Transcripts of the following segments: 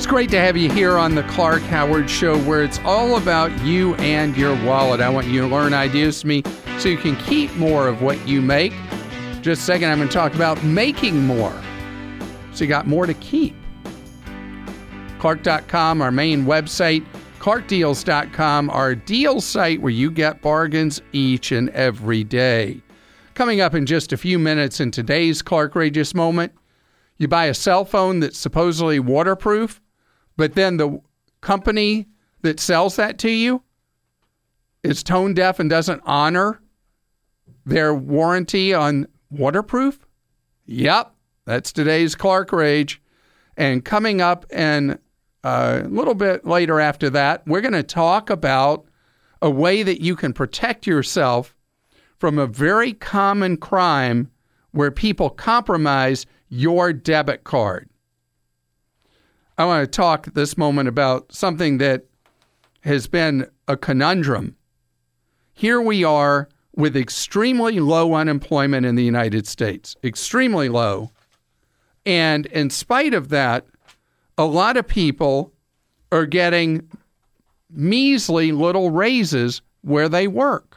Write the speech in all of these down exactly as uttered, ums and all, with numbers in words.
It's great to have you here on the Clark Howard Show, where it's all about you and your wallet. I want you to learn ideas from me so you can keep more of what you make. Just a second, I'm going to talk about making more, so you got more to keep. Clark dot com, our main website. Clark Deals dot com, our deal site where you get bargains each and every day. Coming up in just a few minutes in today's Clarkrageous Moment, you buy a cell phone that's supposedly waterproof, but then the company that sells that to you is tone deaf and doesn't honor their warranty on waterproof? Yep, that's today's Clark Rage. And coming up in uh, a little bit later after that, we're going to talk about a way that you can protect yourself from a very common crime where people compromise your debit card. I want to talk at this moment about something that has been a conundrum. Here we are with extremely low unemployment in the United States, extremely low. And in spite of that, a lot of people are getting measly little raises where they work.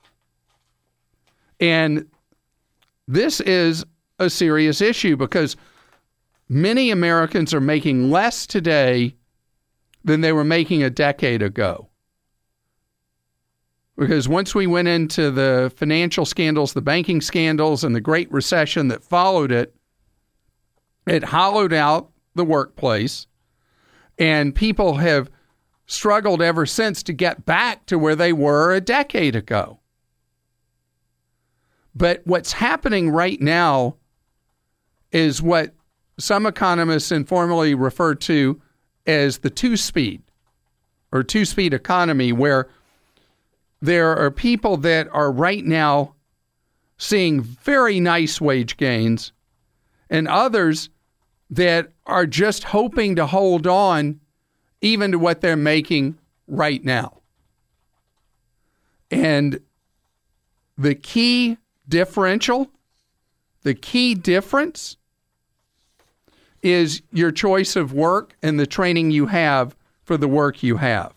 And this is a serious issue because many Americans are making less today than they were making a decade ago. Because once we went into the financial scandals, the banking scandals, and the Great Recession that followed it, it hollowed out the workplace, and people have struggled ever since to get back to where they were a decade ago. But what's happening right now is what some economists informally refer to as the two-speed or two-speed economy, where there are people that are right now seeing very nice wage gains and others that are just hoping to hold on even to what they're making right now. And the key differential, the key difference is your choice of work and the training you have for the work you have.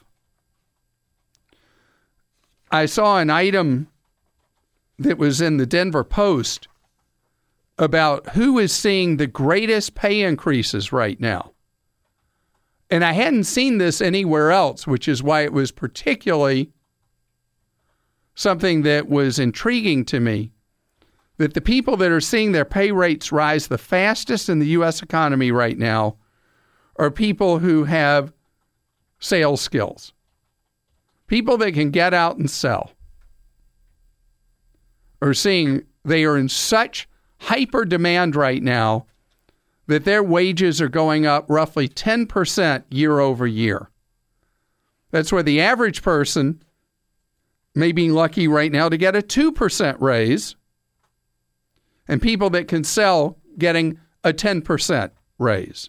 I saw an item that was in the Denver Post about who is seeing the greatest pay increases right now. And I hadn't seen this anywhere else, which is why it was particularly something that was intriguing to me, that the people that are seeing their pay rates rise the fastest in the U S economy right now are people who have sales skills. People that can get out and sell are seeing they are in such hyper demand right now that their wages are going up roughly ten percent year over year. That's where the average person may be lucky right now to get a two percent raise, and people that can sell getting a ten percent raise.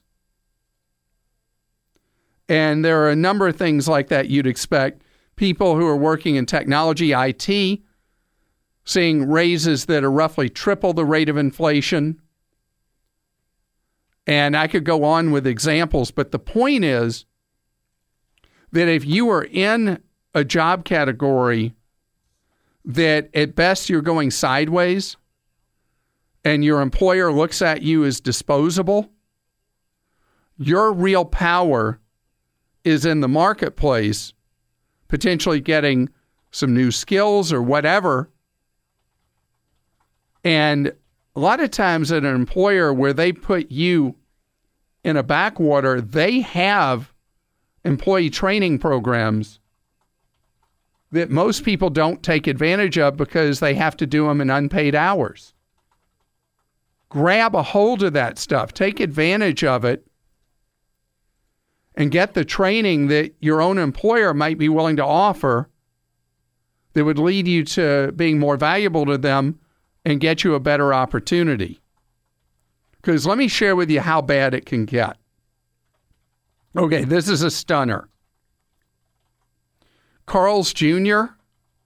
And there are a number of things like that you'd expect. People who are working in technology, I T, seeing raises that are roughly triple the rate of inflation. And I could go on with examples, but the point is that if you are in a job category that at best you're going sideways and your employer looks at you as disposable, your real power is in the marketplace, potentially getting some new skills or whatever. And a lot of times at an employer where they put you in a backwater, they have employee training programs that most people don't take advantage of because they have to do them in unpaid hours. Grab a hold of that stuff. Take advantage of it and get the training that your own employer might be willing to offer that would lead you to being more valuable to them and get you a better opportunity. Because let me share with you how bad it can get. Okay, this is a stunner. Carl's Junior,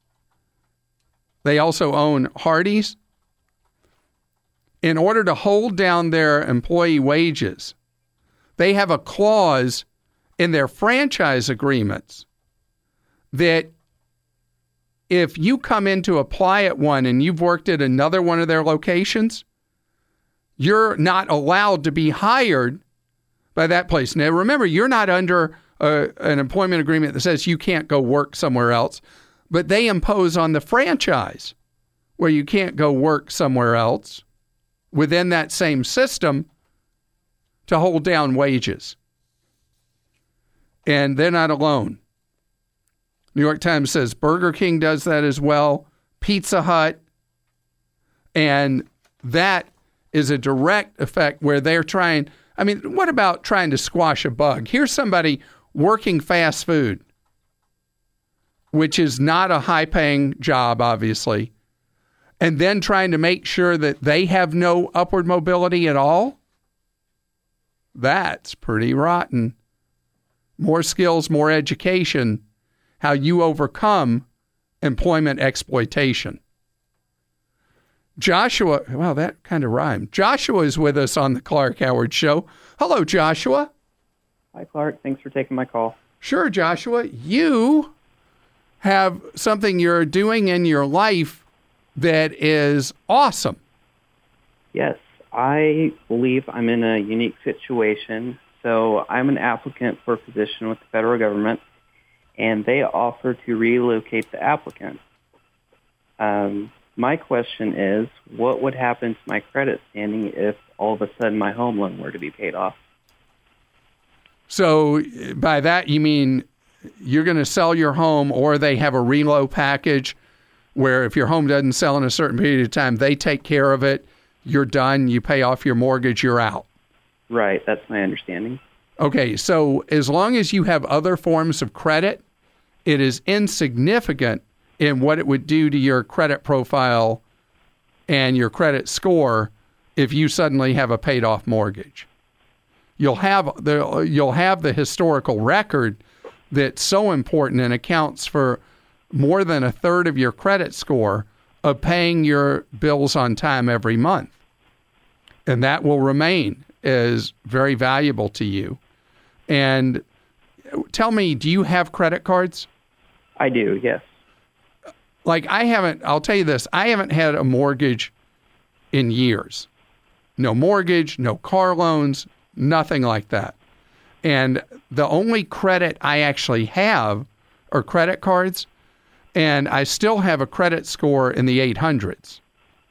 they also own Hardee's. In order to hold down their employee wages, they have a clause in their franchise agreements that if you come in to apply at one and you've worked at another one of their locations, you're not allowed to be hired by that place. Now, remember, you're not under a, an employment agreement that says you can't go work somewhere else, but they impose on the franchise where you can't go work somewhere else within that same system to hold down wages. And they're not alone. New York Times says Burger King does that as well, Pizza Hut, and that is a direct effect where they're trying. I mean, what about trying to squash a bug? Here's somebody working fast food, which is not a high-paying job, obviously, and then trying to make sure that they have no upward mobility at all. That's pretty rotten. More skills, more education, how you overcome employment exploitation. Joshua, well, that kind of rhymed. Joshua is with us on the Clark Howard Show. Hello, Joshua. Hi, Clark. Thanks for taking my call. Sure, Joshua. You have something you're doing in your life that is awesome. Yes, I believe I'm in a unique situation. So I'm an applicant for a position with the federal government, and they offer to relocate the applicant. Um, my question is, what would happen to my credit standing if all of a sudden my home loan were to be paid off? So by that, you mean you're going to sell your home, or they have a reload package where if your home doesn't sell in a certain period of time, they take care of it, you're done, you pay off your mortgage, you're out. Right, that's my understanding. Okay, so as long as you have other forms of credit, it is insignificant in what it would do to your credit profile and your credit score if you suddenly have a paid-off mortgage. You'll have the you'll have the historical record that's so important and accounts for more than a third of your credit score of paying your bills on time every month. And that will remain as very valuable to you. And tell me, do you have credit cards? I do, yes. Like I haven't, I'll tell you this, I haven't had a mortgage in years. No mortgage, no car loans, nothing like that. And the only credit I actually have are credit cards, and I still have a credit score in the eight hundreds.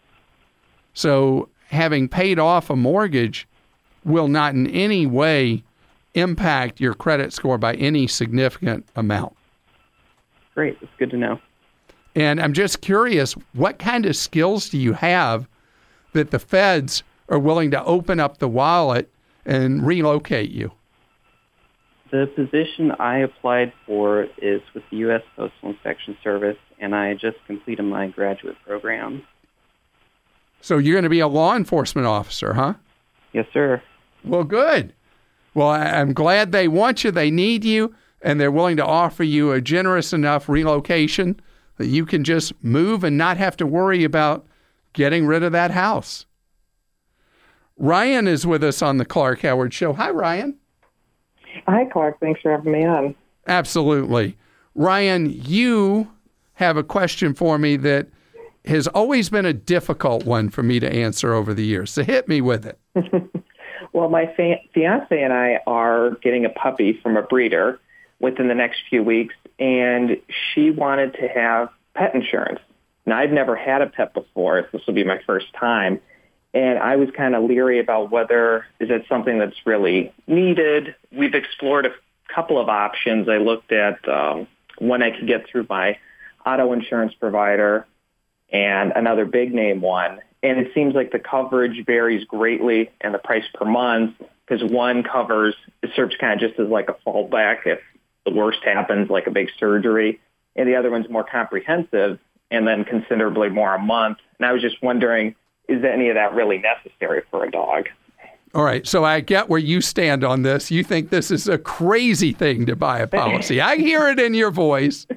So having paid off a mortgage will not in any way impact your credit score by any significant amount. Great. That's good to know. And I'm just curious, what kind of skills do you have that the feds are willing to open up the wallet and relocate you? The position I applied for is with the U S Postal Inspection Service, and I just completed my graduate program. So you're going to be a law enforcement officer, huh? Yes, sir. Well, good. Well, I'm glad they want you, they need you, and they're willing to offer you a generous enough relocation that you can just move and not have to worry about getting rid of that house. Ryan is with us on the Clark Howard Show. Hi, Ryan. Hi, Clark. Thanks for having me on. Absolutely. Ryan, you have a question for me that has always been a difficult one for me to answer over the years. So hit me with it. Well, my fa- fiance and I are getting a puppy from a breeder within the next few weeks, and she wanted to have pet insurance. Now, I've never had a pet before. This will be my first time. And I was kind of leery about whether is it something that's really needed. We've explored a couple of options. I looked at um, one I could get through my auto insurance provider and another big name one. And it seems like the coverage varies greatly and the price per month, because one covers, it serves kind of just as like a fallback if the worst happens, like a big surgery. And the other one's more comprehensive and then considerably more a month. And I was just wondering, is any of that really necessary for a dog? All right. So I get where you stand on this. You think this is a crazy thing to buy a policy. I hear it in your voice.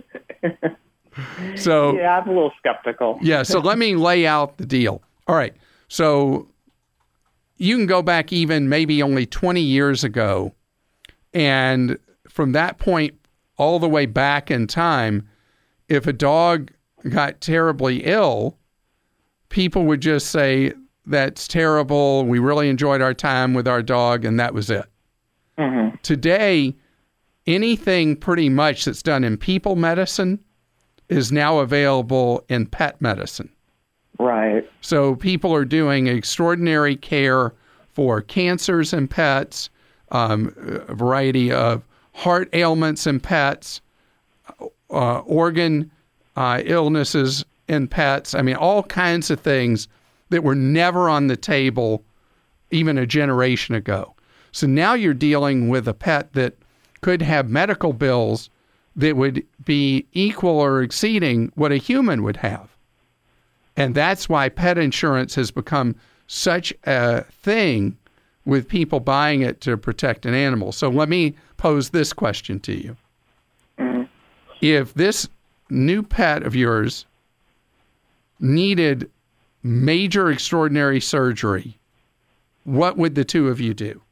So yeah, I'm a little skeptical. Yeah. So let me lay out the deal. All right. So you can go back even maybe only twenty years ago, and from that point all the way back in time, if a dog got terribly ill, people would just say, that's terrible, we really enjoyed our time with our dog, and that was it. Mm-hmm. Today, anything pretty much that's done in people medicine is now available in pet medicine. Right. So people are doing extraordinary care for cancers in pets, um, a variety of heart ailments in pets, uh, organ uh, illnesses in pets. I mean, all kinds of things that were never on the table even a generation ago. So now you're dealing with a pet that could have medical bills that would be equal or exceeding what a human would have. And that's why pet insurance has become such a thing with people buying it to protect an animal. So let me pose this question to you. Mm-hmm. If this new pet of yours needed major extraordinary surgery, what would the two of you do?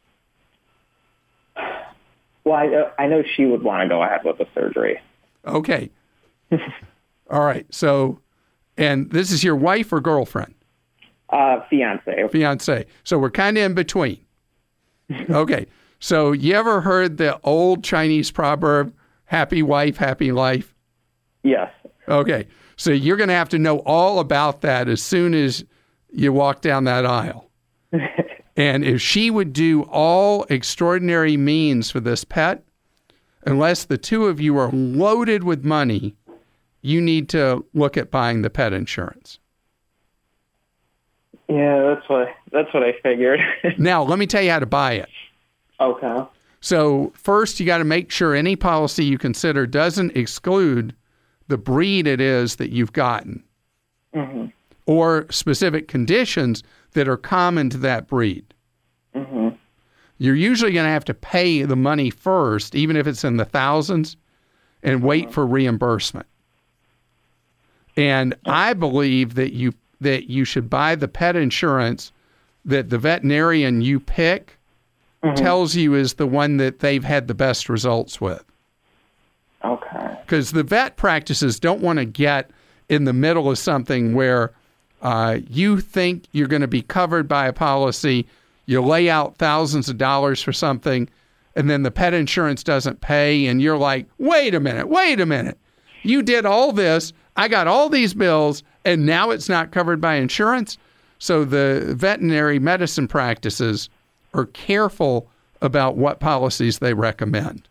Well, I, uh, I know she would want to go ahead with the surgery. Okay. All right. So, and this is your wife or girlfriend? Uh, fiance. Fiance. So we're kind of in between. Okay. So you ever heard the old Chinese proverb, happy wife, happy life? Yes. Okay. So you're going to have to know all about that as soon as you walk down that aisle. And if she would do all extraordinary means for this pet, unless the two of you are loaded with money, you need to look at buying the pet insurance. Yeah, that's what that's what I figured. Now, let me tell you how to buy it. Okay. So first, you got to make sure any policy you consider doesn't exclude the breed it is that you've gotten, mm-hmm. or specific conditions that are common to that breed. Mm-hmm. You're usually going to have to pay the money first, even if it's in the thousands, and wait mm-hmm. for reimbursement. And I believe that you that you should buy the pet insurance that the veterinarian you pick mm-hmm. tells you is the one that they've had the best results with. Okay. Because the vet practices don't want to get in the middle of something where uh, you think you're going to be covered by a policy, you lay out thousands of dollars for something, and then the pet insurance doesn't pay, and you're like, wait a minute, wait a minute. You did all this, I got all these bills, and now it's not covered by insurance? So the veterinary medicine practices are careful about what policies they recommend.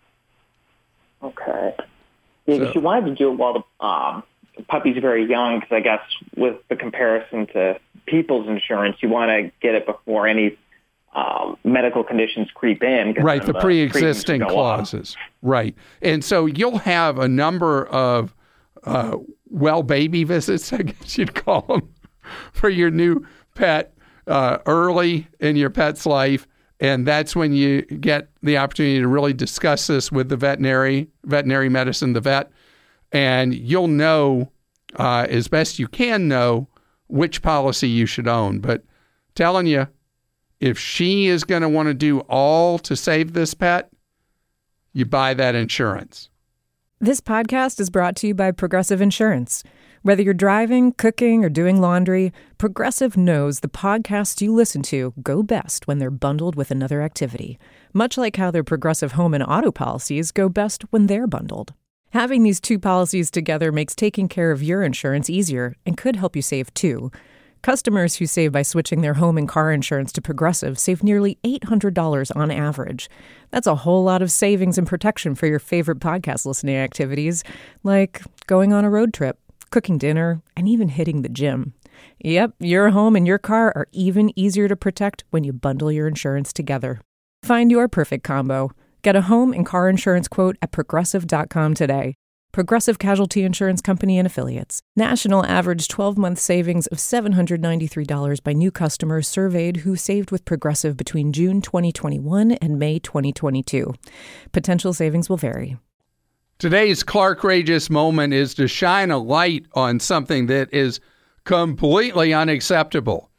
Okay. Yeah, so, she wanted to do it while the um, puppy's very young, because I guess with the comparison to people's insurance, you want to get it before any um, medical conditions creep in. Right, the, the pre-existing clauses. Up. Right. And so you'll have a number of uh, well baby visits, I guess you'd call them, for your new pet uh, early in your pet's life. And that's when you get the opportunity to really discuss this with the veterinary, veterinary medicine, the vet, and you'll know uh, as best you can know which policy you should own. But telling you, if she is going to want to do all to save this pet, you buy that insurance. This podcast is brought to you by Progressive Insurance. Whether you're driving, cooking, or doing laundry, Progressive knows the podcasts you listen to go best when they're bundled with another activity, much like how their Progressive home and auto policies go best when they're bundled. Having these two policies together makes taking care of your insurance easier and could help you save too. Customers who save by switching their home and car insurance to Progressive save nearly eight hundred dollars on average. That's a whole lot of savings and protection for your favorite podcast listening activities, like going on a road trip, cooking dinner, and even hitting the gym. Yep, your home and your car are even easier to protect when you bundle your insurance together. Find your perfect combo. Get a home and car insurance quote at progressive dot com today. Progressive Casualty Insurance Company and Affiliates. National average twelve-month savings of seven hundred ninety-three dollars by new customers surveyed who saved with Progressive between June twenty twenty-one and May twenty twenty-two. Potential savings will vary. Today's Clarkrageous moment is to shine a light on something that is completely unacceptable.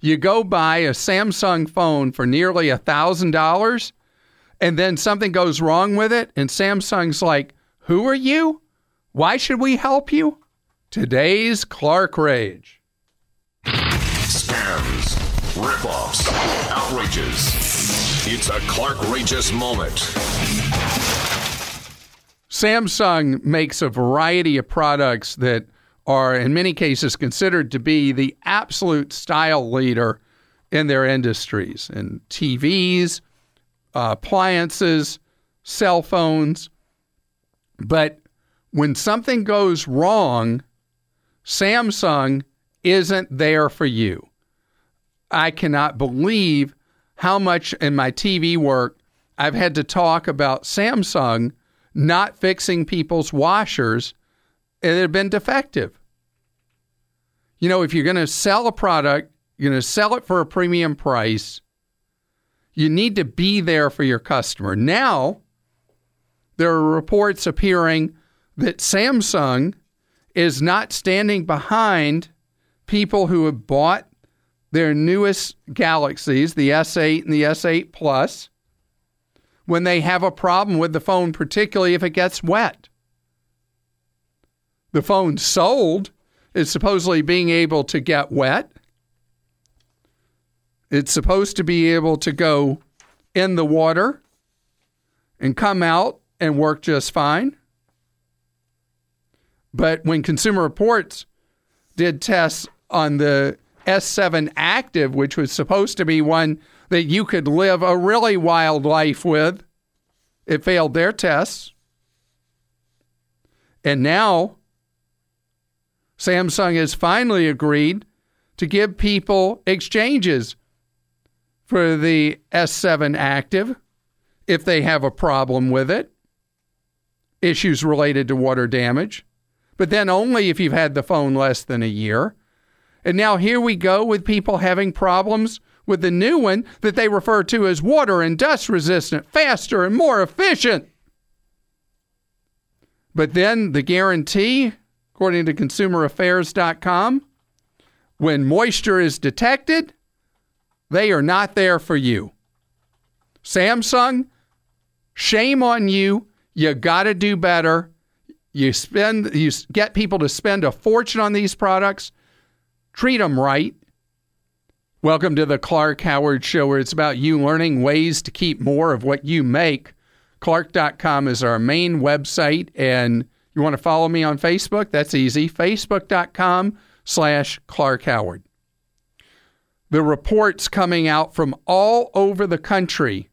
You go buy a Samsung phone for nearly one thousand dollars, and then something goes wrong with it, and Samsung's like, who are you? Why should we help you? Today's Clark Rage. Scams, rip-offs, outrages. It's a Clark Rageous moment. Samsung makes a variety of products that are, in many cases, considered to be the absolute style leader in their industries, in T Vs, uh, appliances, cell phones. But when something goes wrong, Samsung isn't there for you. I cannot believe how much in my T V work I've had to talk about Samsung not fixing people's washers that have been defective. You know, if you're going to sell a product, you're going to sell it for a premium price, you need to be there for your customer. Now, there are reports appearing that Samsung is not standing behind people who have bought their newest Galaxies, the S eight and the S eight Plus, when they have a problem with the phone, particularly if it gets wet. The phone sold is supposedly being able to get wet. It's supposed to be able to go in the water and come out and work just fine. But when Consumer Reports did tests on the S seven Active, which was supposed to be one that you could live a really wild life with, it failed their tests. And now Samsung has finally agreed to give people exchanges for the S seven Active if they have a problem with it, issues related to water damage, but then only if you've had the phone less than a year. And now here we go with people having problems with the new one that they refer to as water and dust resistant, faster and more efficient. But then the guarantee, according to consumer affairs dot com, when moisture is detected, they are not there for you. Samsung, shame on you. You got to do better. You spend, you get people to spend a fortune on these products. Treat them right. Welcome to the Clark Howard Show, where it's about you learning ways to keep more of what you make. Clark dot com is our main website, and you want to follow me on Facebook? That's easy. Facebook dot com slash Clark Howard. The reports coming out from all over the country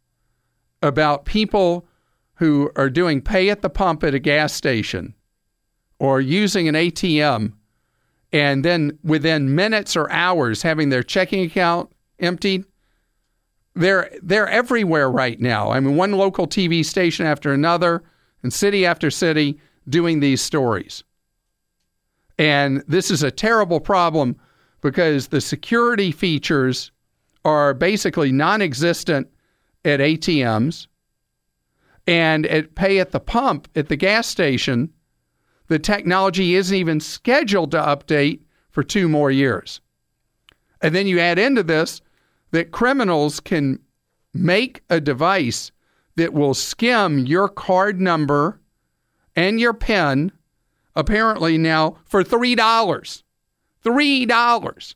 about people who are doing pay at the pump at a gas station or using an A T M, and then within minutes or hours having their checking account emptied. They're they're everywhere right now. I mean, one local T V station after another and city after city doing these stories. And this is a terrible problem because the security features are basically non-existent at A T Ms. And at pay at the pump at the gas station, the technology isn't even scheduled to update for two more years. And then you add into this that criminals can make a device that will skim your card number and your PIN, apparently now, for three dollars. three dollars.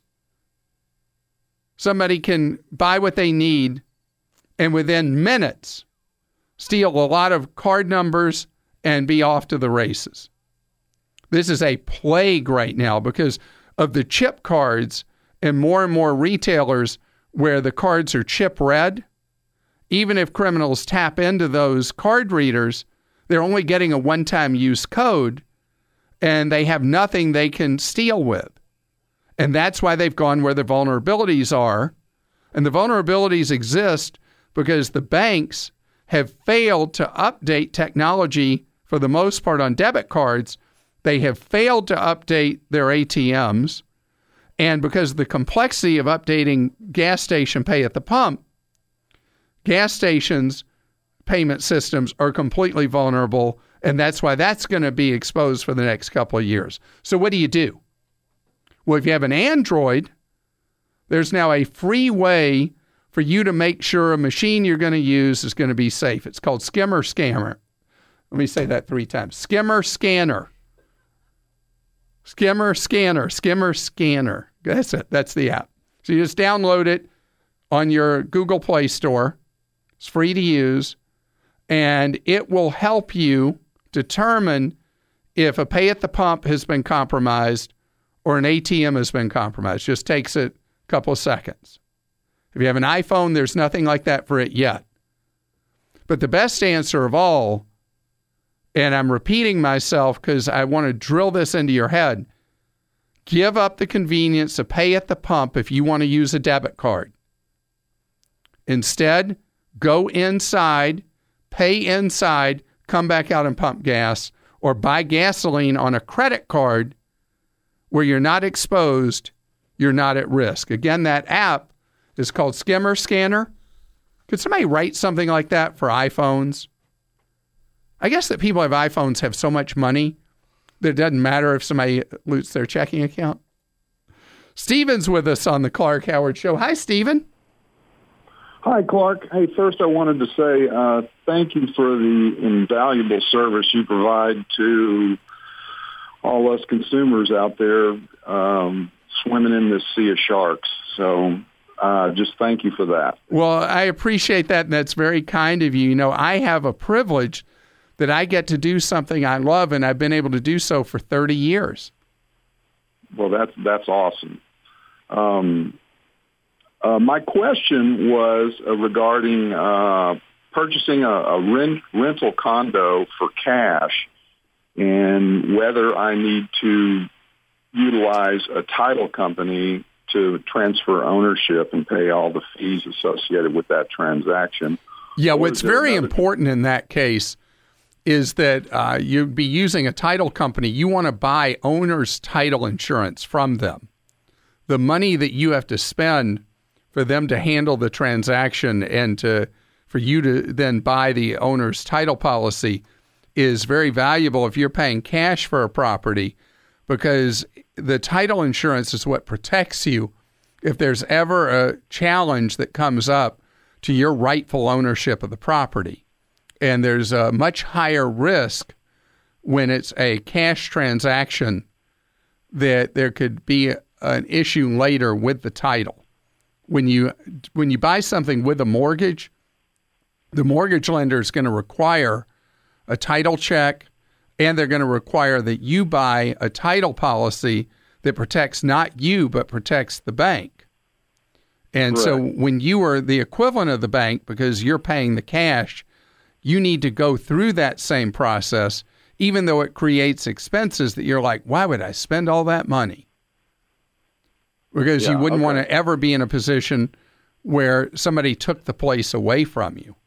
Somebody can buy what they need and within minutes steal a lot of card numbers and be off to the races. This is a plague right now because of the chip cards and more and more retailers where the cards are chip read. Even if criminals tap into those card readers, they're only getting a one-time use code and they have nothing they can steal with. And that's why they've gone where the vulnerabilities are. And the vulnerabilities exist because the banks have failed to update technology for the most part on debit cards. They have failed to update their A T Ms. And because of the complexity of updating gas station pay at the pump, gas stations' payment systems are completely vulnerable. And that's why that's going to be exposed for the next couple of years. So what do you do? Well, if you have an Android, There's now a free way for you to make sure a machine you're going to use is going to be safe. It's called Skimmer Scanner. Let me say that three times. Skimmer Scanner. Skimmer Scanner. Skimmer Scanner. That's it. That's the app. So you just download it on your Google Play Store. It's free to use. And it will help you determine if a pay at the pump has been compromised or an A T M has been compromised. It just takes it a couple of seconds. If you have an iPhone, there's nothing like that for it yet. But the best answer of all, and I'm repeating myself because I want to drill this into your head, give up the convenience of pay at the pump if you want to use a debit card. Instead, go inside, pay inside, come back out and pump gas, or buy gasoline on a credit card where you're not exposed, you're not at risk. Again, that app is called Skimmer Scanner. Could somebody write something like that for iPhones? I guess that people who have iPhones have so much money that it doesn't matter if somebody loots their checking account. Stephen's with us on the Clark Howard Show. Hi, Stephen. Hi, Clark. Hey, first I wanted to say uh, thank you for the invaluable service you provide to all us consumers out there um, swimming in this sea of sharks. So uh, just thank you for that. Well, I appreciate that, and that's very kind of you. You know, I have a privilege that I get to do something I love, and I've been able to do so for thirty years. Well, that's that's awesome. Um, uh, my question was uh, regarding uh, purchasing a, a rent, rental condo for cash, and whether I need to utilize a title company to transfer ownership and pay all the fees associated with that transaction. Yeah, Or what's is there very another- important in that case is that uh, you'd be using a title company. You want to buy owner's title insurance from them. The money that you have to spend for them to handle the transaction and to for you to then buy the owner's title policy is very valuable if you're paying cash for a property, because the title insurance is what protects you if there's ever a challenge that comes up to your rightful ownership of the property. And there's a much higher risk when it's a cash transaction that there could be an issue later with the title. When you when you buy something with a mortgage, the mortgage lender is going to require a title check, and they're going to require that you buy a title policy that protects not you, but protects the bank. And so when you are the equivalent of the bank, because you're paying the cash, you need to go through that same process, even though it creates expenses that you're like, why would I spend all that money? Because Yeah, you wouldn't okay. want to ever be in a position where somebody took the place away from you.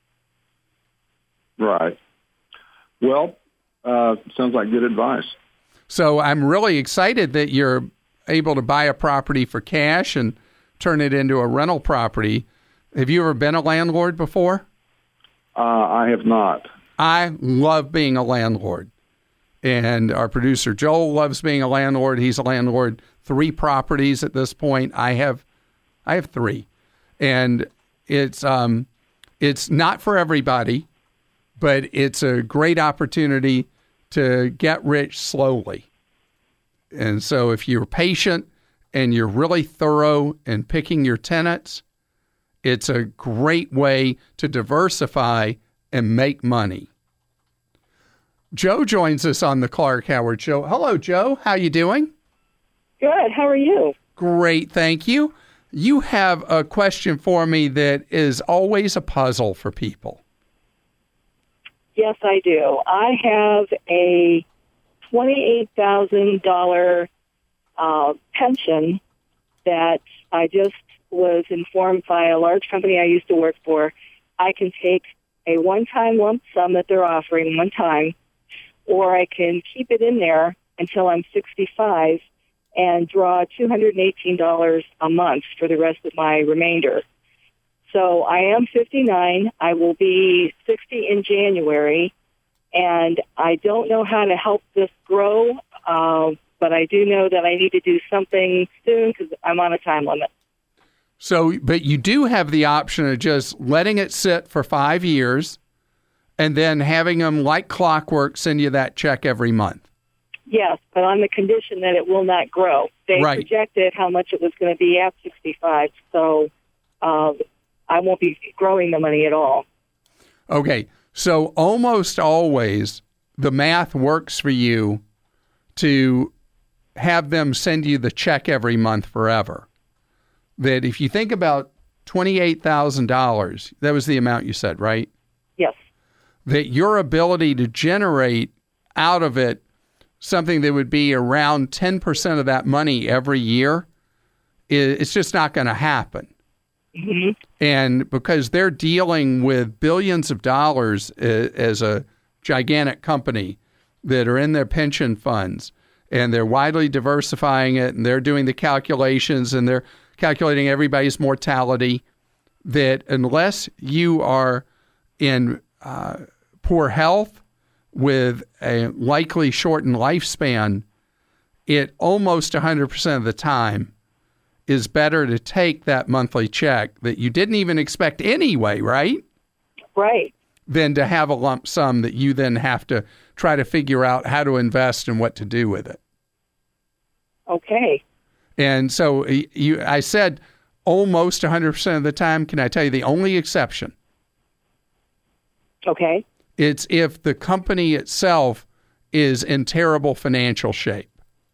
Right. Well, uh, sounds like good advice. So I'm really excited that you're able to buy a property for cash and turn it into a rental property. Have you ever been a landlord before? Uh, I have not. I love being a landlord. And our producer, Joel, loves being a landlord. He's a landlord, three properties at this point. I have I have three. And it's um, it's not for everybody, but it's a great opportunity to get rich slowly. And so if you're patient and you're really thorough in picking your tenants, it's a great way to diversify and make money. Joe joins us on the Clark Howard Show. Hello, Joe. How you doing? Good. How are you? Great, thank you. You have a question for me that is always a puzzle for people. Yes, I do. I have a twenty-eight thousand dollars uh, pension that I just was informed by a large company I used to work for. I can take a one-time lump sum that they're offering one time, or I can keep it in there until I'm sixty-five and draw two hundred eighteen dollars a month for the rest of my remainder. So I am fifty-nine. I will be sixty in January, and I don't know how to help this grow, uh, but I do know that I need to do something soon because I'm on a time limit. So, but you do have the option of just letting it sit for five years and then having them, like clockwork, send you that check every month. Yes, but on the condition that it will not grow. They Right. projected how much it was going to be at sixty-five, so uh, I won't be growing the money at all. Okay, so almost always the math works for you to have them send you the check every month forever. That if you think about twenty-eight thousand dollars, that was the amount you said, right? Yes. That your ability to generate out of it something that would be around ten percent of that money every year, it's just not going to happen. Mm-hmm. And because they're dealing with billions of dollars as a gigantic company that are in their pension funds, and they're widely diversifying it, and they're doing the calculations, and they're calculating everybody's mortality, that unless you are in uh, poor health with a likely shortened lifespan, it almost one hundred percent of the time is better to take that monthly check that you didn't even expect anyway, right? Right. Than to have a lump sum that you then have to try to figure out how to invest and what to do with it. Okay. And so you, I said almost one hundred percent of the time. Can I tell you the only exception? Okay. It's if the company itself is in terrible financial shape.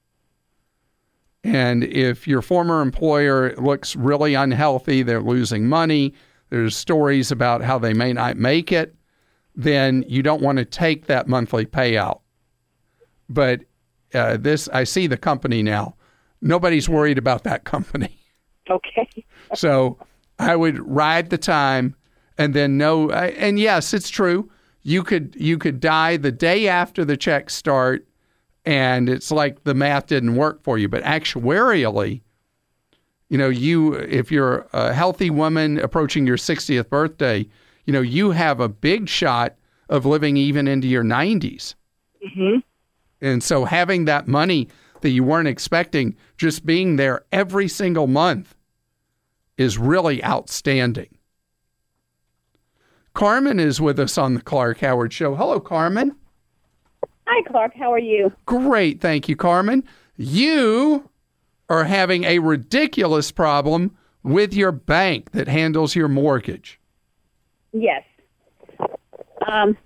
And if your former employer looks really unhealthy, they're losing money, there's stories about how they may not make it, then you don't want to take that monthly payout. But uh, this, I see the company now. Nobody's worried about that company. Okay. So I would ride the time and then know, and yes, it's true. You could you could die the day after the checks start, and it's like the math didn't work for you. But actuarially, you know, you if you're a healthy woman approaching your sixtieth birthday, you know, you have a big shot of living even into your nineties. Mm-hmm. And so having that money that you weren't expecting just being there every single month is really outstanding. Carmen is with us on the Clark Howard Show. Hello, Carmen. Hi, Clark. How are you? Great. Thank you, Carmen. You are having a ridiculous problem with your bank that handles your mortgage. Yes. Um,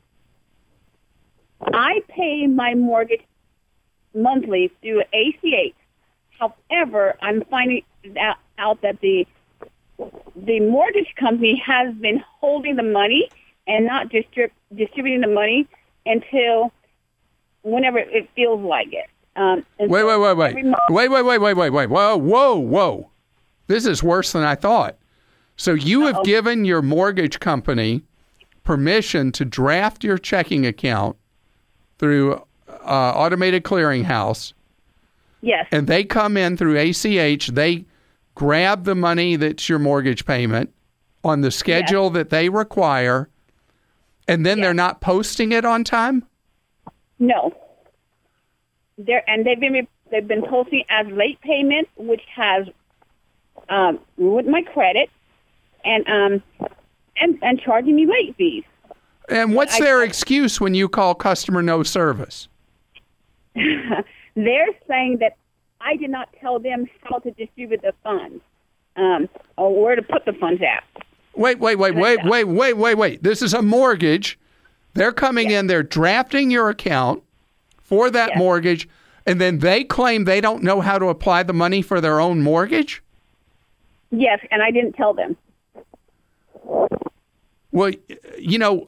I pay my mortgage monthly through A C H. However, I'm finding out, out that the the mortgage company has been holding the money and not distrib- distributing the money until whenever it feels like it. Um, wait, wait, wait, wait. Wait, wait, wait, wait, wait, wait. Whoa, whoa, whoa. This is worse than I thought. So you have Uh-oh. given your mortgage company permission to draft your checking account through uh, automated clearinghouse. Yes. And they come in through A C H. They grab the money that's your mortgage payment on the schedule yes. that they require, and then yes. they're not posting it on time? No. They're, and they've been they've been posting as late payment, which has um, ruined my credit, and um and, and charging me late fees. And what's I, their I, excuse when you call customer no service? They're saying that I did not tell them how to distribute the funds, um, or where to put the funds at. Wait, wait, wait, wait, wait, wait, wait, wait. This is a mortgage. They're coming yes. in, they're drafting your account for that yes. mortgage, and then they claim they don't know how to apply the money for their own mortgage? Yes, and I didn't tell them. Well, you know,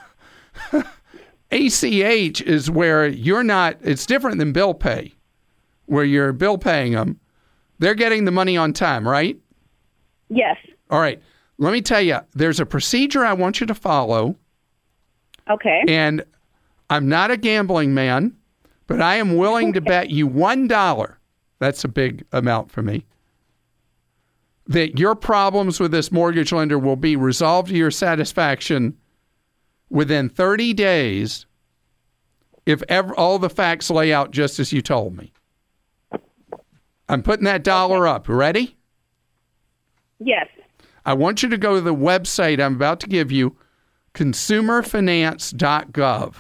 A C H is where you're not, it's different than bill pay, where you're bill paying them. They're getting the money on time, right? Yes. All right. Let me tell you, there's a procedure I want you to follow. Okay. And I'm not a gambling man, but I am willing to bet you one dollar, that's a big amount for me, that your problems with this mortgage lender will be resolved to your satisfaction within thirty days if ever, all the facts lay out just as you told me. I'm putting that dollar up. Ready? Yes. I want you to go to the website I'm about to give you, consumer finance dot gov.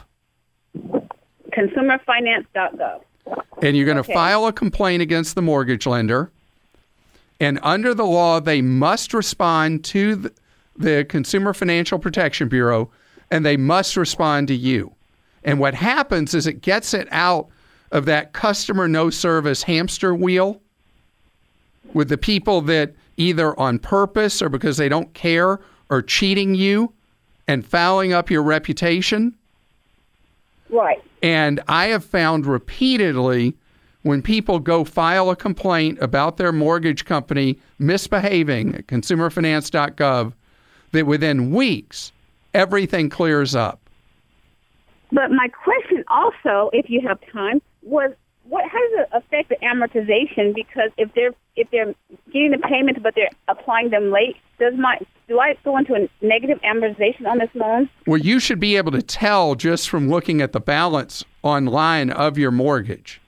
consumer finance dot gov. And you're going to Okay. file a complaint against the mortgage lender. And under the law, they must respond to the, the Consumer Financial Protection Bureau, and they must respond to you. And what happens is it gets it out of that customer no service hamster wheel with the people that either on purpose or because they don't care are cheating you and fouling up your reputation. Right. And I have found repeatedly when people go file a complaint about their mortgage company misbehaving at consumer finance dot gov, that within weeks, everything clears up. But my question also, if you have time, was what how does it affect the amortization? Because if they're if they're getting the payments but they're applying them late, does my do I go into a negative amortization on this loan? Well, you should be able to tell just from looking at the balance online of your mortgage.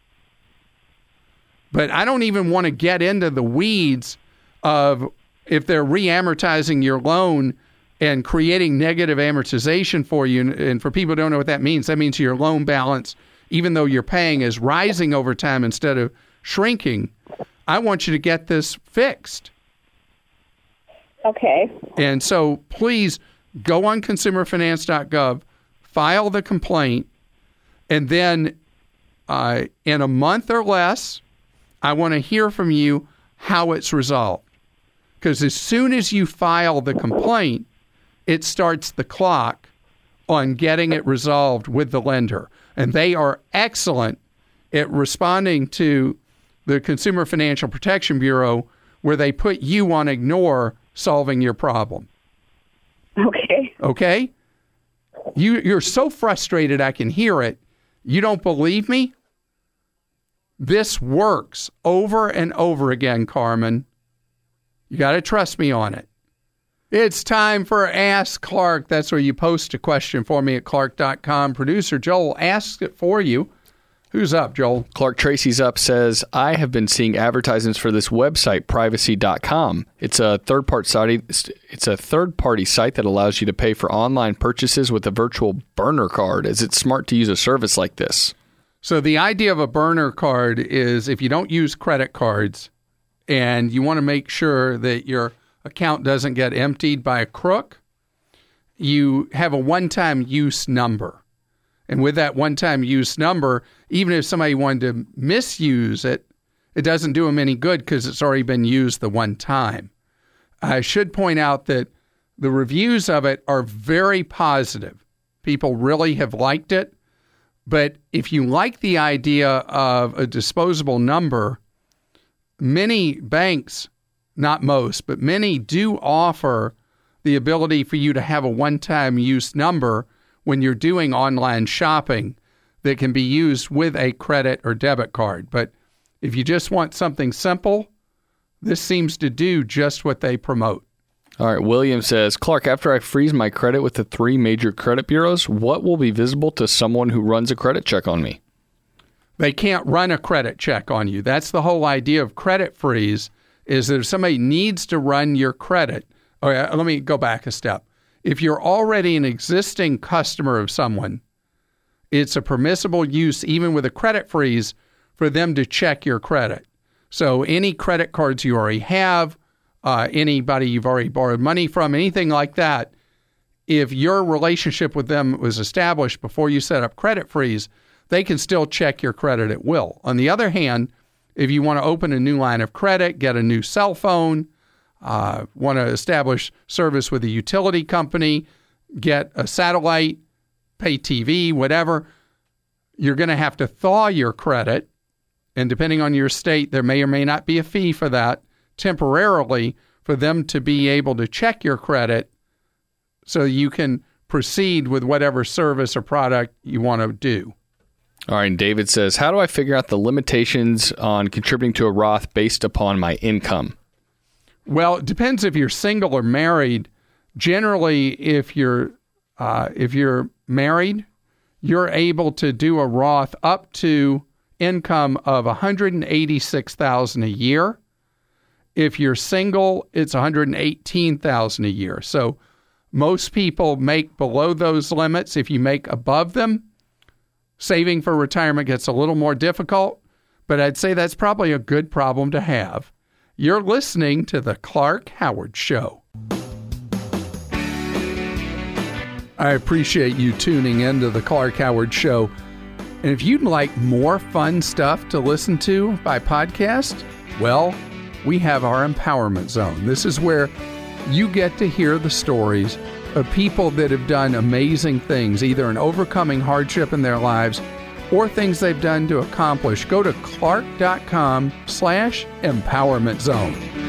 But I don't even want to get into the weeds of if they're re-amortizing your loan and creating negative amortization for you. And for people who don't know what that means, that means your loan balance, even though you're paying, is rising over time instead of shrinking. I want you to get this fixed. Okay. And so please go on consumer finance dot gov, file the complaint, and then uh, in a month or less, I want to hear from you how it's resolved. Because as soon as you file the complaint, it starts the clock on getting it resolved with the lender. And they are excellent at responding to the Consumer Financial Protection Bureau, where they put you on ignore solving your problem. Okay. Okay? You, you're so frustrated, I can hear it. You don't believe me? This works over and over again, Carmen. You got to trust me on it. It's time for Ask Clark. That's where you post a question for me at clark dot com. Producer Joel asks it for you. Who's up, Joel? Clark Tracy's up says, I have been seeing advertisements for this website, privacy dot com. It's a third-party site. It's a third-party site that allows you to pay for online purchases with a virtual burner card. Is it smart to use a service like this? So the idea of a burner card is if you don't use credit cards and you want to make sure that your account doesn't get emptied by a crook, you have a one-time use number. And with that one-time use number, even if somebody wanted to misuse it, it doesn't do them any good because it's already been used the one time. I should point out that the reviews of it are very positive. People really have liked it. But if you like the idea of a disposable number, many banks, not most, but many do offer the ability for you to have a one-time use number when you're doing online shopping that can be used with a credit or debit card. But if you just want something simple, this seems to do just what they promote. All right, William says, Clark, after I freeze my credit with the three major credit bureaus, what will be visible to someone who runs a credit check on me? They can't run a credit check on you. That's the whole idea of credit freeze, is that if somebody needs to run your credit, or let me go back a step. If you're already an existing customer of someone, it's a permissible use, even with a credit freeze, for them to check your credit. So any credit cards you already have, uh, anybody you've already borrowed money from, anything like that, if your relationship with them was established before you set up credit freeze, they can still check your credit at will. On the other hand, if you want to open a new line of credit, get a new cell phone, uh, want to establish service with a utility company, get a satellite, pay T V, whatever, you're going to have to thaw your credit. And depending on your state, there may or may not be a fee for that temporarily for them to be able to check your credit so you can proceed with whatever service or product you want to do. All right, and David says, how do I figure out the limitations on contributing to a Roth based upon my income? Well, it depends if you're single or married. Generally, if you're uh, if you're married, you're able to do a Roth up to income of one hundred eighty-six thousand dollars a year. If you're single, it's one hundred eighteen thousand dollars a year. So most people make below those limits. If you make above them, saving for retirement gets a little more difficult, but I'd say that's probably a good problem to have. You're listening to The Clark Howard Show. I appreciate you tuning in to The Clark Howard Show. And if you'd like more fun stuff to listen to by podcast, well, we have our Empowerment Zone. This is where you get to hear the stories of people that have done amazing things, either in overcoming hardship in their lives or things they've done to accomplish. Go to clark.com slash empowerment zone.